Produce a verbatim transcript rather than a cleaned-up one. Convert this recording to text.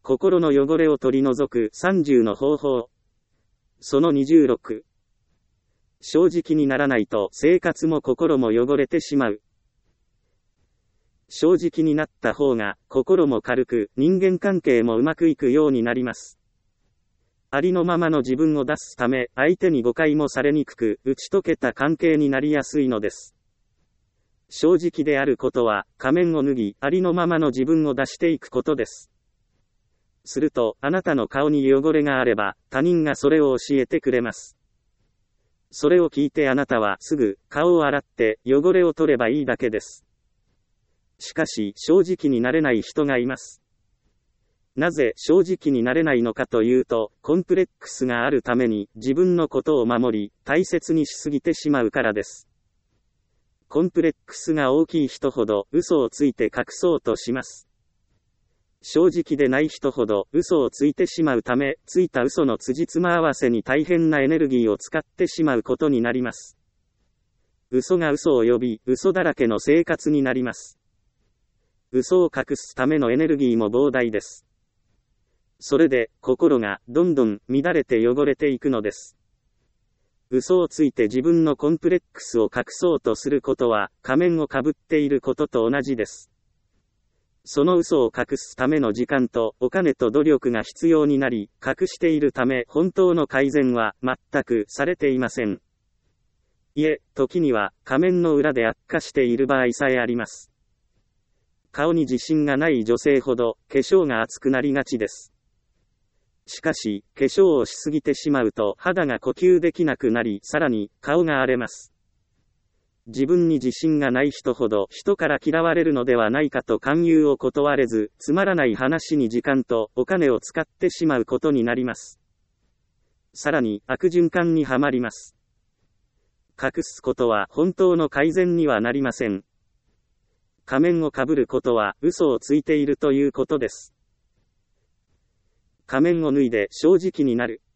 心の汚れを取り除くさんじゅうの方法。そのにじゅうろく。正直にならないと生活も心も汚れてしまう。正直になった方が心も軽く、人間関係もうまくいくようになります。ありのままの自分を出すため、相手に誤解もされにくく、打ち解けた関係になりやすいのです。正直であることは、仮面を脱ぎ、ありのままの自分を出していくことです。すると、あなたの顔に汚れがあれば、他人がそれを教えてくれます。それを聞いてあなたはすぐ、顔を洗って、汚れを取ればいいだけです。しかし、正直になれない人がいます。なぜ正直になれないのかというと、コンプレックスがあるために自分のことを守り、大切にしすぎてしまうからです。コンプレックスが大きい人ほど嘘をついて隠そうとします。正直でない人ほど嘘をついてしまうため、ついた嘘の辻褄合わせに大変なエネルギーを使ってしまうことになります。嘘が嘘を呼び、嘘だらけの生活になります。嘘を隠すためのエネルギーも膨大です。それで、心が、どんどん、乱れて汚れていくのです。嘘をついて自分のコンプレックスを隠そうとすることは、仮面をかぶっていることと同じです。その嘘を隠すための時間と、お金と努力が必要になり、隠しているため、本当の改善は、全く、されていません。いえ、時には、仮面の裏で悪化している場合さえあります。顔に自信がない女性ほど、化粧が厚くなりがちです。しかし、化粧をしすぎてしまうと肌が呼吸できなくなり、さらに顔が荒れます。自分に自信がない人ほど人から嫌われるのではないかと勧誘を断れず、つまらない話に時間とお金を使ってしまうことになります。さらに悪循環にはまります。隠すことは本当の改善にはなりません。仮面をかぶることは嘘をついているということです。仮面を脱いで正直になる。